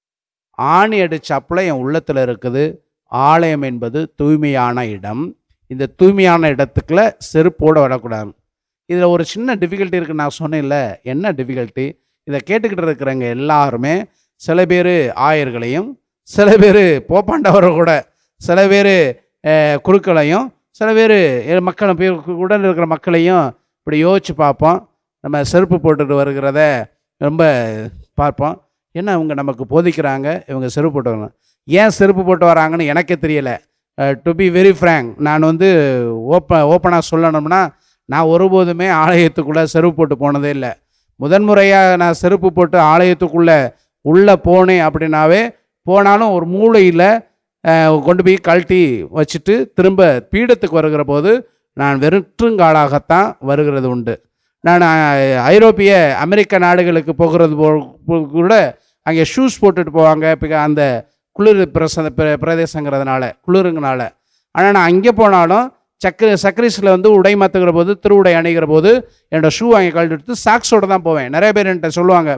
ஆணி அடிச்சாப்புல என் உள்ளத்தில் இருக்குது. ஆலயம் என்பது தூய்மையான இடம். இந்த தூய்மையான இடத்துக்குள்ள செருப்போடு வரக்கூடாது. இதில் ஒரு சின்ன டிஃபிகல்ட்டி இருக்குது. நான் சொன்னேன்ல, என்ன டிஃபிகல்ட்டி? இதை கேட்டுக்கிட்டு இருக்கிறவங்க எல்லாருமே சில பேர் ஆயர்களையும், சில பேர் போப்பாண்டவரை கூட, சில பேர் குருக்களையும், சில பேர் மக்கள் உடன் இருக்கிற மக்களையும் இப்படி யோசித்து பார்ப்போம். நம்ம செருப்பு போட்டுட்டு வருகிறத ரொம்ப பார்ப்போம். என்ன இவங்க நமக்கு போதிக்கிறாங்க, இவங்க செருப்பு போட்டு வரணும். ஏன் செருப்பு போட்டு வராங்கன்னு எனக்கே தெரியலை. டு பி வெரி ஃப்ரேங்க், நான் வந்து ஓப்ப ஓப்பனாக சொல்லணும்னா, நான் ஒருபோதுமே ஆலயத்துக்குள்ளே செருப்பு போட்டு போனதே இல்லை. முதன்முறையாக நான் செருப்பு போட்டு ஆலயத்துக்குள்ளே உள்ளே போனேன் அப்படின்னாவே, போனாலும் ஒரு மூலையில் கொண்டு போய் கழட்டி வச்சுட்டு திரும்ப பீடத்துக்கு வருகிற போது நான் வெறுற்றுங்காலாகத்தான் வருகிறது உண்டு. நான் ஐரோப்பிய அமெரிக்க நாடுகளுக்கு போகிறது போ கூட அங்கே ஷூஸ் போட்டுட்டு போவாங்க, இப்போ அந்த குளிர் பிரச பிரதேசங்கிறதுனால, குளிருங்கனால. ஆனால் நான் அங்கே போனாலும் சக்கர சக்கரிஸில் வந்து உடை மாற்றுகிற போது, திருவுடை அணிகிற போது என்னோடய ஷூ வாங்கி கழட்டி எடுத்து சாக்ஸோடு தான் போவேன். நிறைய பேர் என்கிட்ட சொல்லுவாங்க,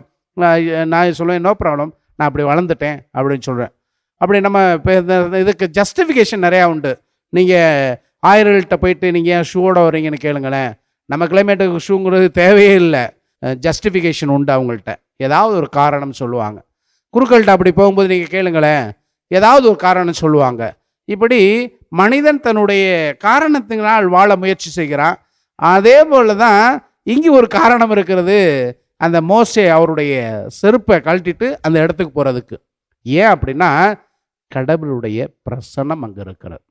நான் சொல்லுவேன் நோ ப்ராப்ளம், நான் அப்படி வளர்ந்துட்டேன் அப்படின்னு சொல்கிறேன். அப்படி நம்ம இப்போ இதுக்கு ஜஸ்டிஃபிகேஷன் நிறையா உண்டு. நீங்கள் ஆயிரங்கள்கிட்ட போயிட்டு நீங்கள் ஏன் ஷூவோட வரீங்கன்னு கேளுங்களேன். நம்ம கிளைமேட்டுக்கு ஷூங்கிறது தேவையே இல்லை. ஜஸ்டிஃபிகேஷன் உண்டு அவங்கள்ட்ட, ஏதாவது ஒரு காரணம் சொல்லுவாங்க. குருக்கள்கிட்ட அப்படி போகும்போது நீங்கள் கேளுங்களேன், ஏதாவது ஒரு காரணம் சொல்லுவாங்க. இப்படி மனிதன் தன்னுடைய காரணத்தினால் வாழ முயற்சி செய்கிறான். அதே போல தான் இங்கே ஒரு காரணம் இருக்கிறது. அந்த மோசே அவருடைய செருப்பை கழட்டிட்டு அந்த இடத்துக்கு போகிறதுக்கு. ஏன் அப்படின்னா, கடவுளுடைய பிரசன்னம் அங்கே இருக்கிறது.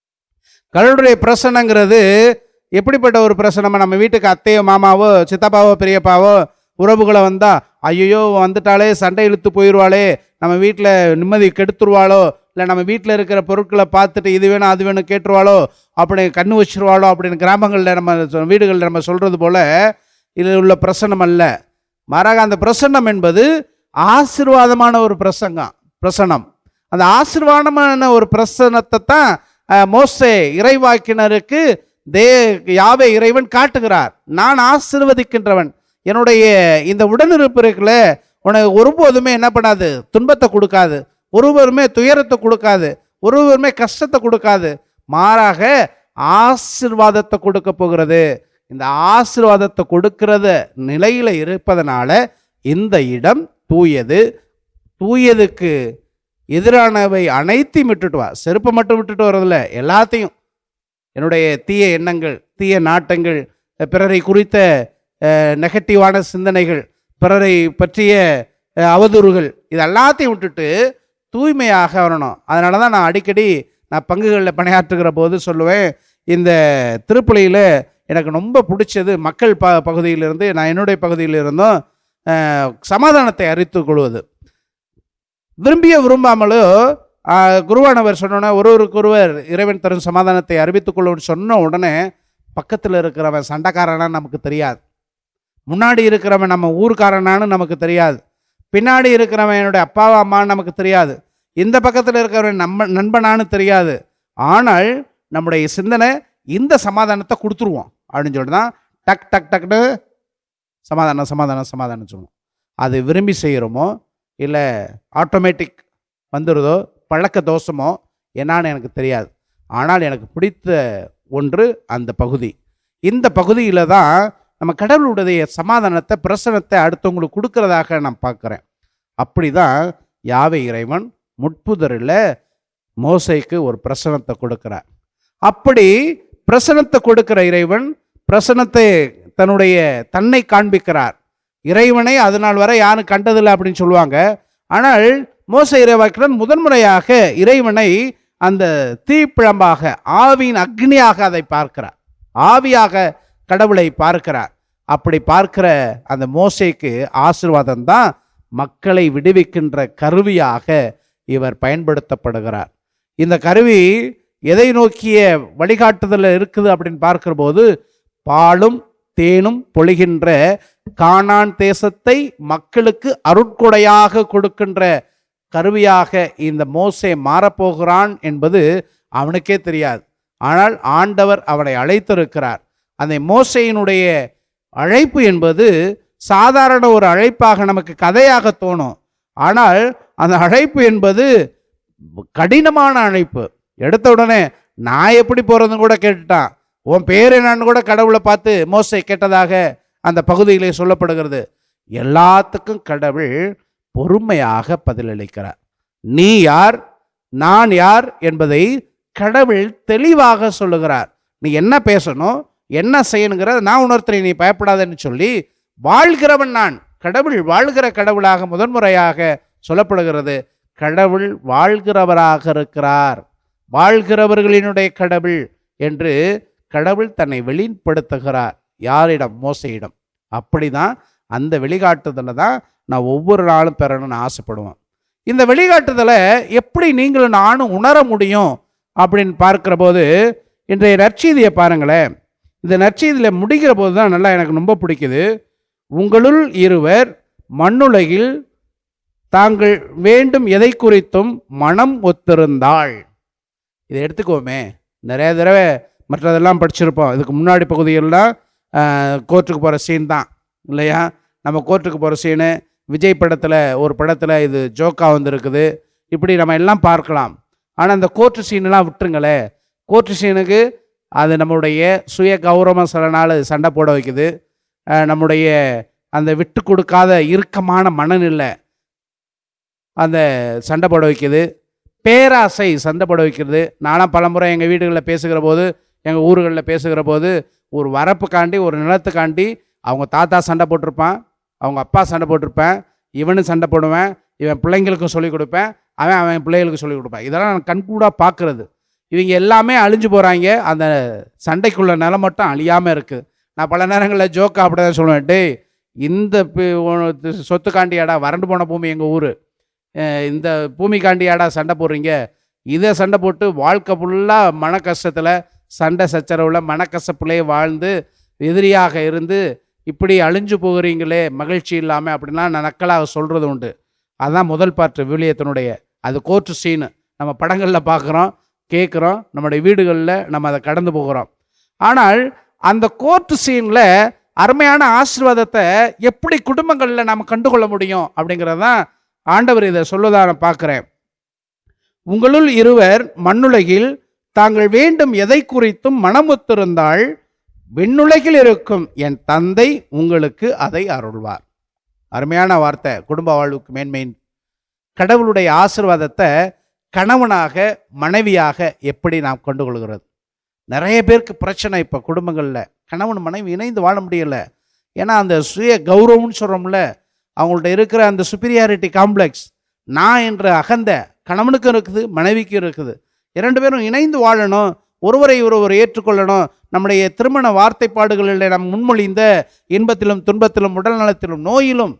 கடவுளுடைய பிரசன்னங்கிறது எப்படிப்பட்ட ஒரு பிரசனமா? நம்ம வீட்டுக்கு அத்தையோ மாமாவோ சித்தப்பாவோ பெரியப்பாவோ உறவுகளை வந்தால், ஐயோ வந்துட்டாலே சண்டை இழுத்து போயிடுவாளே, நம்ம வீட்டில் நிம்மதி கெடுத்துருவாளோ, இல்லை நம்ம வீட்டில் இருக்கிற பொருட்களை பார்த்துட்டு இது வேணும் அது வேணும் கேட்டுருவாளோ, அப்படி கண்ணு வச்சிருவாளோ அப்படின்னு கிராமங்களில் நம்ம வீடுகளில் நம்ம சொல்கிறது போல் இதில் உள்ள பிரசன்னம் அல்ல. மாறாக அந்த பிரசன்னம் என்பது ஆசீர்வாதமான ஒரு பிரசங்கம் பிரசனம். அந்த ஆசீர்வாதமான ஒரு பிரசனத்தை தான் மோசே இறைவாக்கினருக்கு தே யாவே இறைவன் காட்டுகிறார். நான் ஆசீர்வதிக்கின்றவன், என்னுடைய இந்த உடனிருப்பு இருக்குல்ல, உனக்கு ஒருபோதுமே என்ன பண்ணாது, துன்பத்தை கொடுக்காது, ஒருவருமே துயரத்தை கொடுக்காது, ஒருவருமே கஷ்டத்தை கொடுக்காது, மாறாக ஆசீர்வாதத்தை கொடுக்க போகிறது. இந்த ஆசீர்வாதத்தை கொடுக்கிறத நிலையில் இருப்பதனால இந்த இடம் தூயது. தூயதுக்கு எதிரானவை அனைத்தையும் விட்டுட்டு வா. செருப்பை மட்டும் விட்டுட்டு வர்றதில்ல, எல்லாத்தையும். என்னுடைய தீய எண்ணங்கள், தீய நாட்டங்கள், பிறரை குறித்த நெகட்டிவான சிந்தனைகள், பிறரை பற்றிய அவதூறுகள், இது எல்லாத்தையும் விட்டுட்டு தூய்மையாக வரணும். அதனால தான் நான் அடிக்கடி நான் பங்குகளில் பணியாற்றுகிற போது சொல்லுவேன், இந்த திருப்பலியில் எனக்கு ரொம்ப பிடிச்சது மக்கள் ப பகுதியிலிருந்து நான் என்னுடைய பகுதியிலிருந்தும் சமாதானத்தை அறித்து கொள்வது. விரும்பிய விரும்பாமலோ குருவானவர் சொன்னோன்னே ஒருவருக்கொருவர் இறைவன் தரும் சமாதானத்தை அறிவித்துக் கொள்ளுன்னு சொன்ன உடனே பக்கத்தில் இருக்கிறவன் சண்டைக்காரனான்னு நமக்கு தெரியாது, முன்னாடி இருக்கிறவன் நம்ம ஊருக்காரனான்னு நமக்கு தெரியாது, பின்னாடி இருக்கிறவன் என்னுடைய அப்பாவா அம்மான்னு நமக்கு தெரியாது, இந்த பக்கத்தில் இருக்கிறவன் நம்ம நண்பனான்னு தெரியாது. ஆனால் நம்முடைய சிந்தனை இந்த சமாதானத்தை கொடுத்துருவோம் அப்படின்னு சொல்லிட்டு தான் டக் டக் டக்னு சமாதானம் சமாதானம் சமாதானம் சொல்லுவோம். அது விரும்பி செய்கிறோமோ இல்லை ஆட்டோமேட்டிக் வந்துடுதோ பழக்க தோஷமோ என்னான்னு எனக்கு தெரியாது. ஆனால் எனக்கு பிடித்த ஒன்று அந்த பகுதி. இந்த பகுதியில் தான் நம்ம கடவுளுடைய சமாதானத்தை பிரசனத்தை அடுத்தவங்களுக்கு கொடுக்கறதாக நான் பார்க்குறேன். அப்படி தான் யாவே இறைவன் முட்புதரில் மோசேக்கு ஒரு பிரசனத்தை கொடுக்கிறார். அப்படி பிரசனத்தை கொடுக்கிற இறைவன் பிரசனத்தை தன்னுடைய தன்னை காண்பிக்கிறார். இறைவனை அது நாள் வரை யாரும் கண்டதில்லை அப்படின்னு சொல்லுவாங்க. ஆனால் மோசே இறைவாக்கினர் முதன்முறையாக இறைவனை அந்த தீப்பிழம்பாக ஆவியின் அக்னியாக அதை பார்க்கிறார், ஆவியாக கடவுளை பார்க்கிறார். அப்படி பார்க்கிற அந்த மோசேக்கு ஆசீர்வாதம் தான் மக்களை விடுவிக்கின்ற கருவியாக இவர் பயன்படுத்தப்படுகிறார். இந்த கருவி எதை நோக்கிய வழிகாட்டுதல் இருக்குது அப்படின்னு பார்க்கிற போது பாலும் தேனும் பொழிகின்ற கானான் தேசத்தை மக்களுக்கு அருட்கொடையாக கொடுக்கின்ற கருவியாக இந்த மோசே மாறப்போகிறான் என்பது அவனுக்கே தெரியாது. ஆனால் ஆண்டவர் அவனை அழைத்திருக்கிறார். அந்த மோசேயினுடைய அழைப்பு என்பது சாதாரண ஒரு அழைப்பாக நமக்கு கதையாக தோணும். ஆனால் அந்த அழைப்பு என்பது கடினமான அழைப்பு. எடுத்த உடனே நான் எப்படி போகிறதுன்னு கூட கேட்டுட்டான். உன் பேர் என்னன்னு கூட கடவுளை பார்த்து மோசே கேட்டதாக அந்த பகுதியிலே சொல்லப்படுகிறது. எல்லாத்துக்கும் கடவுள் பொறுமையாக பதிலளிக்கிறார். நீ யார் நான் யார் என்பதை கடவுள் தெளிவாக சொல்லுகிறார். நீ என்ன பேசணும் என்ன செய்யணுங்கிறத நான் உணர்த்துறேன், நீ பயப்படாதன்னு சொல்லி வாழ்கிறவன் நான். கடவுள் வாழ்கிற கடவுளாக முதன்முறையாக சொல்லப்படுகிறது. கடவுள் வாழ்கிறவராக இருக்கிறார், வாழ்கிறவர்களினுடைய கடவுள் என்று கடவுள் தன்னை வெளிப்படுத்துகிறார். யாரிடம்? மோசையிடம். அப்படிதான் அந்த வெளிக்காட்டுதலை தான் நான் ஒவ்வொரு நாளும் பெறணும்னு ஆசைப்படுவேன். இந்த வெளிக்காட்டுதலை எப்படி நீங்களும் நானும் உணர முடியும் அப்படின்னு பார்க்கிற போது இன்றைய நற்செய்தியை பாருங்களேன். இந்த நற்செய்தியில் முடிகிற போது தான் நல்லா எனக்கு ரொம்ப பிடிக்குது. உங்களுள் இருவர் மண்ணுலகில் தாங்கள் வேண்டும் எதை குறித்தும் மனம் ஒத்திருந்தாள். இதை எடுத்துக்கோமே. நிறைய தடவை மற்றதெல்லாம் படிச்சிருப்போம். இதுக்கு முன்னாடி பகுதிகளெலாம் கோர்ட்டுக்கு போகிற சீன் தான் இல்லையா? நம்ம கோர்ட்டுக்கு போகிற சீனு விஜய் படத்தில் ஒரு படத்தில் இது ஜோக்காக வந்துருக்குது. இப்படி நம்ம எல்லாம் பார்க்கலாம். ஆனால் அந்த கோர்ட்டு சீனெலாம் விட்டுருங்களே. கோர்ட்டு சீனுக்கு அது நம்முடைய சுய கௌரவம் சில நாள் சண்டை போட வைக்குது. நம்முடைய அந்த விட்டு கொடுக்காத இறுக்கமான மனநிலை அந்த சண்டை போட வைக்குது. பேராசை சண்டை போட வைக்கிறது. நானும் பலமுறை எங்கள் வீடுகளில் பேசுகிற போது எங்கள் ஊர்களில் பேசுகிற போது ஒரு வரப்புக்காண்டி ஒரு நிலத்துக்காண்டி அவங்க தாத்தா சண்டை போட்டிருப்பான், அவங்க அப்பா சண்டை போட்டிருப்பேன், இவனு சண்டை போடுவேன், இவன் பிள்ளைங்களுக்கும் சொல்லிக் கொடுப்பேன், அவன் அவன் பிள்ளைகளுக்கு சொல்லிக் கொடுப்பேன். இதெல்லாம் நான் கண்கூடாக பார்க்குறது. இவங்க எல்லாமே அழிஞ்சு போகிறாங்க, அந்த சண்டைக்குள்ள நிலம் மட்டும் அழியாமல் இருக்குது. நான் பல நேரங்களில் ஜோக்கா அப்படி தான் சொல்லுவேன், டேய் இந்த சொத்துக்காண்டியாடா வறண்டு போன பூமி எங்கள் ஊர், இந்த பூமிக்காண்டியாடா சண்டை போடுறீங்க, இதை சண்டை போட்டு வாழ்க்கை ஃபுல்லாக மன கஷ்டத்தில் சண்டை சச்சரவில் மனக்கசப்புலேயே வாழ்ந்து எதிரியாக இருந்து இப்படி அழிஞ்சு போகிறீங்களே மகிழ்ச்சி இல்லாமல் அப்படின்லாம் நான் நக்கலாக சொல்கிறது உண்டு. அதுதான் முதல் பாட்டு விவிலியத்தினுடைய. அது கோர்ட்டு சீனு நம்ம படங்களில் பார்க்குறோம், கேட்குறோம், நம்முடைய வீடுகளில் நம்ம அதை கடந்து போகிறோம். ஆனால் அந்த கோர்ட்டு சீனில் அருமையான ஆசீர்வாதத்தை எப்படி குடும்பங்களில் நம்ம கண்டுகொள்ள முடியும் அப்படிங்கிறது தான் ஆண்டவர் இதை சொல்லுவதாக நான் பார்க்குறேன். உங்களுள் இருவர் மண்ணுலகில் தாங்கள் வேண்டும் எதை குறித்தும் மனமொத்திருந்தால் விண்ணுலகில் இருக்கும் என் தந்தை உங்களுக்கு அதை அருள்வார். அருமையான வார்த்தை. குடும்ப வாழ்வுக்கு மேன்மை. கடவுளுடைய ஆசீர்வாதத்தை கணவனாக மனைவியாக எப்படி நாம் கொண்டுகொள்கிறது? நிறைய பேருக்கு பிரச்சனை இப்போ குடும்பங்களில். கணவன் மனைவி இணைந்து வாழ முடியல. ஏன்னா அந்த சுய கௌரவம்னு சொல்கிறோம்ல, அவங்கள்ட்ட இருக்கிற அந்த சுப்பீரியாரிட்டி காம்ப்ளெக்ஸ், நான் என்ற அகந்த கணவனுக்கும் இருக்குது மனைவிக்கும் இருக்குது. இரண்டு பேரும் இணைந்து வாழணும், ஒருவரை ஒருவர் ஏற்றுக்கொள்ளணும். நம்முடைய திருமண வார்த்தைப்பாடுகளில் நாம் முன்மொழிந்த இன்பத்திலும் துன்பத்திலும் உடல் நலத்திலும் நோயிலும்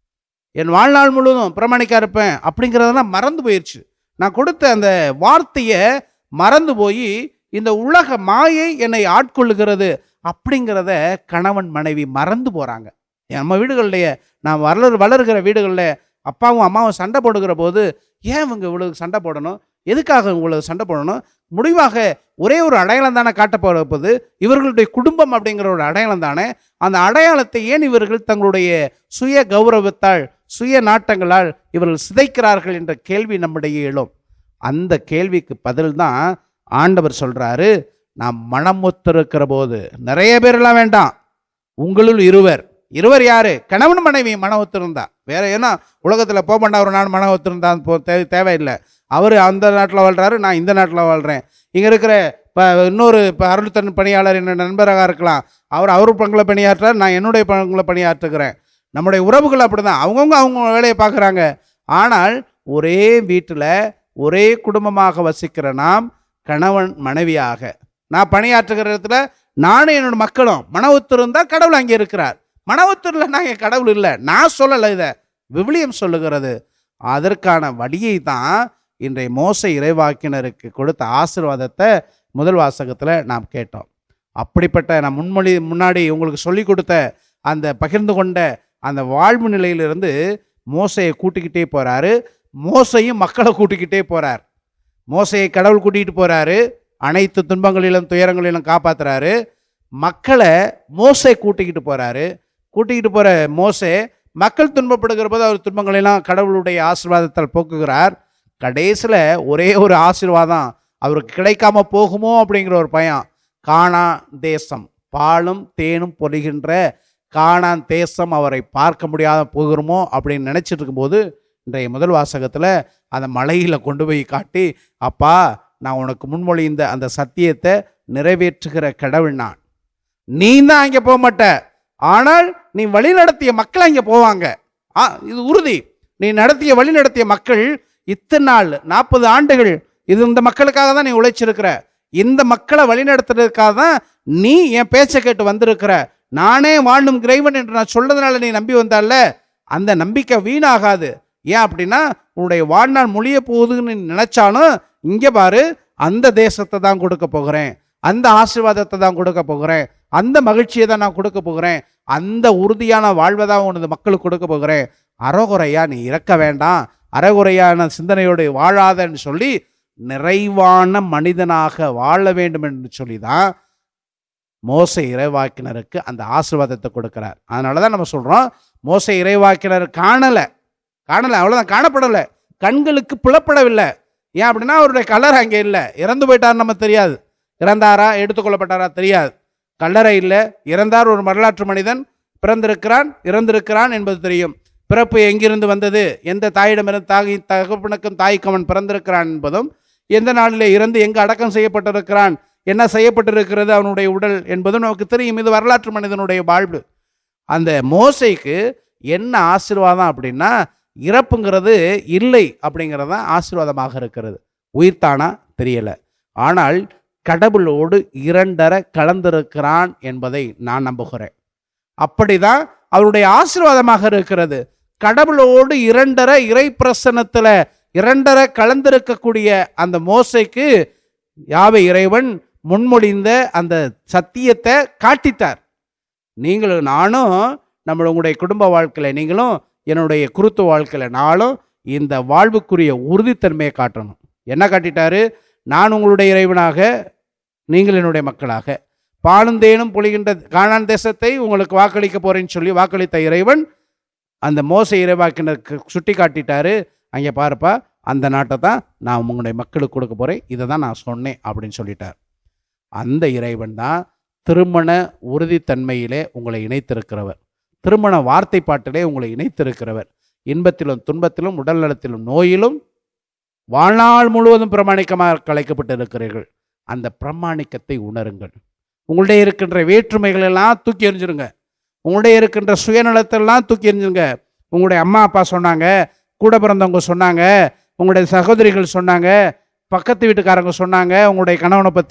என் வாழ்நாள் முழுவதும் பிரமாணிக்கா இருப்பேன் அப்படிங்கிறதெல்லாம் மறந்து போயிடுச்சு. நான் கொடுத்த அந்த வார்த்தையை மறந்து போய் இந்த உலக மாயை என்னை ஆட்கொள்ளுகிறது அப்படிங்கிறத கணவன் மனைவி மறந்து போகிறாங்க. நம்ம வீடுகளிலேயே நான் வளர் வளர்கிற வீடுகளில் அப்பாவும் அம்மாவும் சண்டை போடுகிற போது ஏன் இவங்க இவ்வளவு சண்டை போடணும், எதுக்காக இவ்வளவு சண்டை போடணும், முடிவாக ஒரே ஒரு அடையாளம் தானே காட்டப்போது, இவர்களுடைய குடும்பம் அப்படிங்கிற ஒரு அடையாளம் தானே. அந்த அடையாளத்தை ஏன் இவர்கள் தங்களுடைய சுய கௌரவத்தால் சுய நாட்டங்களால் இவர்கள் சிதைக்கிறார்கள் என்ற கேள்வி நம்முடைய எழும். அந்த கேள்விக்கு பதில் தான் ஆண்டவர் சொல்றாரு, நாம் மனம் ஒத்திருக்கிற போது, நிறைய பேர்லாம் வேண்டாம், உங்களுள் இருவர், இருவர் யாரு, கணவன் மனைவி மனம் ஒத்திருந்தா, வேற ஏன்னா உலகத்தில் போக மாட்டா ஒரு நாள் மனம் ஒத்திருந்தான் போ தேவை தேவையில்லை. அவர் அந்த நாட்டில் வாழ்றாரு, நான் இந்த நாட்டில் வாழ்கிறேன். இங்கே இருக்கிற இப்போ இன்னொரு இப்போ அருள்தன் பணியாளர் என்ன நண்பராக இருக்கலாம், அவர் அவர் பங்களை பணியாற்றார், நான் என்னுடைய பங்களை பணியாற்றுக்கிறேன். நம்முடைய உறவுகள் அப்படி தான், அவங்கவுங்க அவங்க வேலையை பார்க்குறாங்க. ஆனால் ஒரே வீட்டில் ஒரே குடும்பமாக வசிக்கிற நாம் கணவன் மனைவியாக, நான் பணியாற்றுகிற இடத்துல நானும் என்னோட மக்களும் மன ஒத்திருந்தால் கடவுள் அங்கே இருக்கிறார். மன ஒத்திரில் நான் என் கடவுள் இல்லை, நான் சொல்லலை, இதை விவிலியம் சொல்லுகிறது. அதற்கான வழியை தான் இன்றைய மோசே இறைவாக்கினருக்கு கொடுத்த ஆசீர்வாதத்தை முதல் வாசகத்தில் நாம் கேட்டோம். அப்படிப்பட்ட நான் முன்மொழி முன்னாடி உங்களுக்கு சொல்லி கொடுத்த அந்த பகிர்ந்து கொண்ட அந்த வாழ்வு நிலையிலிருந்து மோசையை கூட்டிக்கிட்டே போகிறாரு. மோசையும் மக்களை கூட்டிக்கிட்டே போகிறார். மோசையை கடவுள் கூட்டிகிட்டு போகிறாரு, அனைத்து துன்பங்களிலும் துயரங்களிலும் காப்பாற்றுறாரு. மக்களை மோசை கூட்டிக்கிட்டு போகிறாரு. கூட்டிக்கிட்டு போகிற மோசே மக்கள் துன்பப்படுகிற போது அவர் துன்பங்களெல்லாம் கடவுளுடைய ஆசீர்வாதத்தால் போக்குகிறார். கடைசியில் ஒரே ஒரு ஆசீர்வாதம் அவருக்கு கிடைக்காம போகுமோ அப்படிங்கிற ஒரு பயம். கானான் தேசம், பாலும் தேனும் பொழிகின்ற கானான் தேசம் அவரை பார்க்க முடியாத போகிறோமோ அப்படின்னு நினச்சிட்டு இருக்கும்போது இன்றைய முதல் வாசகத்தில் அந்த மலையில் கொண்டு போய் காட்டி, அப்பா நான் உனக்கு முன்மொழிந்த அந்த சத்தியத்தை நிறைவேற்றுகிற கடவுள் நான், நீ தான் அங்கே போக மாட்ட, ஆனால் நீ வழி நடத்திய மக்கள் அங்கே போவாங்க, ஆ இது உறுதி. நீ நடத்திய வழி நடத்திய மக்கள் இத்தனை நாள் நாற்பது ஆண்டுகள் இது இந்த மக்களுக்காக தான் நீ உழைச்சிருக்கிற, இந்த மக்களை வழி நடத்துறதுக்காக தான் நீ என் பேச்சை கேட்டு வந்திருக்கிற, நானே வாழும் இறைவன் என்று நான் சொல்றதுனால நீ நம்பி வந்தால, அந்த நம்பிக்கை வீணாகாது. ஏன் அப்படின்னா உன்னுடைய வாழ்நாள் முடிய போகுதுன்னு நினைச்சாலும் இங்கே பாரு, அந்த தேசத்தை தான் கொடுக்க போகிறேன், அந்த ஆசீர்வாதத்தை தான் கொடுக்க போகிறேன், அந்த மகிழ்ச்சியை தான் நான் கொடுக்க போகிறேன், அந்த உறுதியான வாழ்வை தான் உனது மக்களுக்கு கொடுக்க போகிறேன். அறகுறையா நீ இறக்க வேண்டாம், அறகுறையான சிந்தனையோடு வாழாதன்னு சொல்லி நிறைவான மனிதனாக வாழ வேண்டும் என்று சொல்லி தான் மோசே இறைவாக்கினருக்கு அந்த ஆசீர்வாதத்தை கொடுக்கிறார். அதனால தான் நம்ம சொல்கிறோம், மோசே இறைவாக்கினர் காணலை காணலை அவ்வளோதான், காணப்படலை, கண்களுக்கு புலப்படவில்லை. ஏன் அப்படின்னா அவருடைய கல்லறை அங்கே இல்லை, இறந்து போயிட்டார் நம்ம தெரியாது, இறந்தாரா எடுத்துக்கொள்ளப்பட்டாரா தெரியாது, கல்லறை இல்லை, இறந்தார், ஒரு வரலாற்று மனிதன், பிறந்திருக்கிறான் இறந்திருக்கிறான் என்பது தெரியும். பிறப்பு எங்கிருந்து வந்தது, எந்த தாயிடமிருந்து தாகி தகப்பனுக்கும் தாய்க்கும் அவன் பிறந்திருக்கிறான் என்பதும், எந்த நாளிலே இறந்து எங்கு அடக்கம் செய்யப்பட்டிருக்கிறான், என்ன செய்யப்பட்டிருக்கிறது அவனுடைய உடல் என்பதும் நமக்கு தெரியும். இது வரலாற்று மனிதனுடைய வாழ்வு. அந்த மோசைக்கு என்ன ஆசீர்வாதம் அப்படின்னா, இறப்புங்கிறது இல்லை அப்படிங்கிறது தான் ஆசீர்வாதமாக இருக்கிறது. உயிர்த்தானா தெரியலை, ஆனால் கடவுளோடு இரண்டரை கலந்திருக்கிறான் என்பதை நான் நம்புகிறேன். அப்படிதான் அவருடைய ஆசீர்வாதமாக இருக்கிறது. கடவுளோடு இரண்டரை இறை பிரசன்னத்தில் இரண்டரை கலந்திருக்கக்கூடிய அந்த மோசைக்கு யாவே இறைவன் முன்மொழிந்த அந்த சத்தியத்தை காட்டித்தார். நீங்களும் நானும் நம்மளோட உங்களுடைய குடும்ப வாழ்க்கையில், நீங்களும் என்னுடைய குருத்து வாழ்க்கையில் நானும் இந்த வாழ்வுக்குரிய உறுதித்தன்மையை காட்டணும். என்ன காட்டிட்டாரு, நான் உங்களுடைய இறைவனாக, நீங்கள் என்னுடைய மக்களாக, பாலும் தேனும் பொழிகின்ற கானான் தேசத்தை உங்களுக்கு வாக்களிக்க போறேன்னு சொல்லி வாக்களித்த இறைவன் அந்த மோசே இறைவாக்கினருக்கு சுட்டி காட்டிட்டாரு. அங்கே பாருப்பா, அந்த நாட்டை தான் நான் உங்களுடைய மக்களுக்கு கொடுக்க போகிறேன், இதை தான் நான் சொன்னேன் அப்படின்னு சொல்லிட்டார். அந்த இறைவன் தான் திருமண உறுதித்தன்மையிலே உங்களை இணைத்திருக்கிறவர், திருமண வார்த்தைப்பாட்டிலே உங்களை இணைத்திருக்கிறவர். இன்பத்திலும் துன்பத்திலும் உடல் நலத்திலும் நோயிலும் வாழ்நாள் முழுவதும் பிரமாணிக்கமாக கலைக்கப்பட்டு இருக்கிறீர்கள். அந்த பிரமாணிக்கத்தை உணருங்கள். உங்களுடைய இருக்கின்ற வேற்றுமைகள் எல்லாம் தூக்கி எறிஞ்சிருங்க. உங்களுடைய இருக்கின்ற சுயநலத்தெல்லாம் தூக்கி எறிஞ்சிருங்க. உங்களுடைய அம்மா அப்பா சொன்னாங்க, கூட பிறந்தவங்க சொன்னாங்க, உங்களுடைய சகோதரிகள் சொன்னாங்க, பக்கத்து வீட்டுக்காரங்க சொன்னாங்க, உங்களுடைய கணவனை பற்றி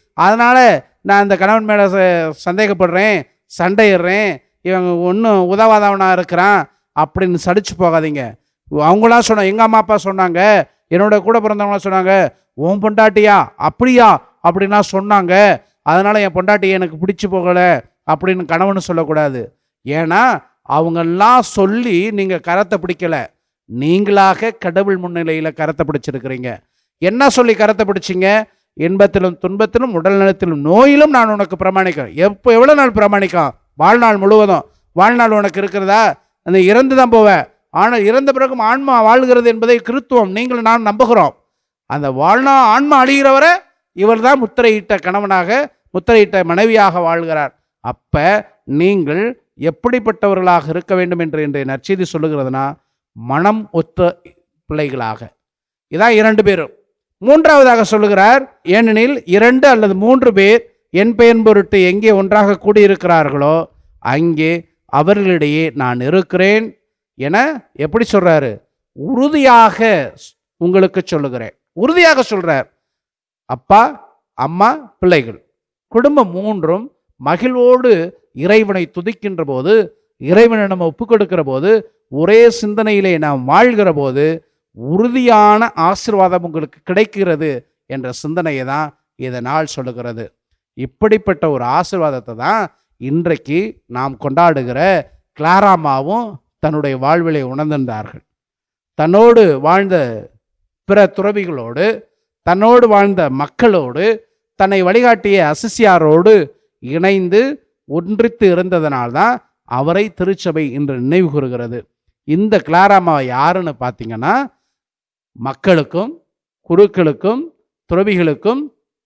அதனால் நான் இந்த கணவன் மேலே சந்தேகப்படுறேன், சண்டையிடுறேன், இவங்க ஒன்றும் உதவாதவனாக இருக்கிறான் அப்படின்னு சடிச்சு போகாதீங்க. அவங்களாம் சொன்னாங்க, எங்கள் அம்மா அப்பா சொன்னாங்க, என்னோட கூட பிறந்தவங்களாம் சொன்னாங்க, உன் பொண்டாட்டியா அப்படியா அப்படின்னா சொன்னாங்க, அதனால் என் பொண்டாட்டியை எனக்கு பிடிச்சி போகலை அப்படின்னு கணவன் சொல்லக்கூடாது. ஏன்னா அவங்கெல்லாம் சொல்லி நீங்கள் கரத்தை பிடிக்கலை, நீங்களாக கடவுள் முன்னிலையில் கரத்தை பிடிச்சிருக்கிறீங்க. என்ன சொல்லி கரத்தை பிடிச்சிங்க? இன்பத்திலும் துன்பத்திலும் உடல் நலத்திலும் நோயிலும் நான் உனக்கு பிரமாணிக்கிறேன். எப்போ எவ்வளோ நாள் பிரமாணிக்கும்? வாழ்நாள் முழுவதும். வாழ்நாள் உனக்கு இருக்கிறதா? அந்த இறந்து தான் போவேன், ஆனால் இறந்த பிறகும் ஆன்மா வாழ்கிறது என்பதை கிறித்துவம் நீங்களும் நான் நம்புகிறோம். அந்த வாழ்நாள் ஆன்மா அழிகிறவரை இவர் தான் முத்திரையிட்ட கணவனாக, முத்திரையிட்ட மனைவியாக வாழ்கிறார். அப்போ நீங்கள் எப்படிப்பட்டவர்களாக இருக்க வேண்டும் என்று இன்றைய நற்செய்தி சொல்லுகிறதுனா, மனம் ஒத்த பிள்ளைகளாக. இதான் இரண்டு பேரும். மூன்றாவதாக சொல்லுகிறார், ஏனெனில் இரண்டு அல்லது மூன்று பேர் என் பெயர் பொருட்டு எங்கே ஒன்றாக கூடியிருக்கிறார்களோ அங்கே அவர்களிடையே நான் இருக்கிறேன் என எப்படி சொல்றாரு? உறுதியாக உங்களுக்கு சொல்லுகிறேன். உறுதியாக சொல்றார். அப்பா, அம்மா, பிள்ளைகள், குடும்பம் மூன்றும் மகிழ்வோடு இறைவனை துதிக்கின்ற போது, இறைவனை நம்ம ஒப்பு கொடுக்கிற போது, ஒரே சிந்தனையிலே நாம் வாழ்கிற போது உறுதியான ஆசீர்வாதம் உங்களுக்கு கிடைக்கிறது என்ற சிந்தனையை தான் இதனால் சொல்லுகிறது. இப்படிப்பட்ட ஒரு ஆசீர்வாதத்தை தான் இன்றைக்கு நாம் கொண்டாடுகிற கிளாராமாவும் தன்னுடைய வாழ்விலை உணர்ந்திருந்தார்கள். தன்னோடு வாழ்ந்த பிற துறவிகளோடு, தன்னோடு வாழ்ந்த மக்களோடு, தன்னை வழிகாட்டிய அசிசியாரோடு இணைந்து ஒன்றித்து இருந்ததனால்தான் அவரை திருச்சபை இன்று நினைவு கூறுகிறது. இந்த கிளாராமா யாருன்னு பார்த்தீங்கன்னா, மக்களுக்கும் குருக்களுக்கும் துறவிகளுக்கும்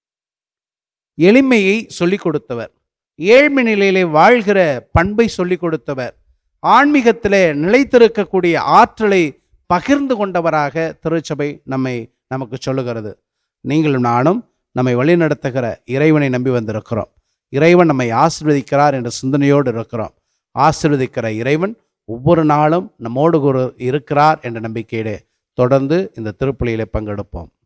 எளிமையை சொல்லிக் கொடுத்தவர், ஏழ்மை நிலையிலே வாழ்கிற பண்பை சொல்லிக் கொடுத்தவர், ஆன்மீகத்திலே நிலைத்திருக்கக்கூடிய ஆற்றலை பகிர்ந்து கொண்டவராக திருச்சபை நம்மை நமக்கு சொல்லுகிறது. நீங்களும் நானும் நம்மை வழிநடத்துகிற இறைவனை நம்பி வந்திருக்கிறோம். இறைவன் நம்மை ஆசீர்வதிக்கிறார் என்ற சிந்தனையோடு இருக்கிறோம். ஆசீர்வதிக்கிற இறைவன் ஒவ்வொரு நாளும் நம்மோடு இருக்கிறார் என்ற நம்பிக்கையிலே தொடர்ந்து இந்த திருப்பலியிலே பங்கெடுப்போம்.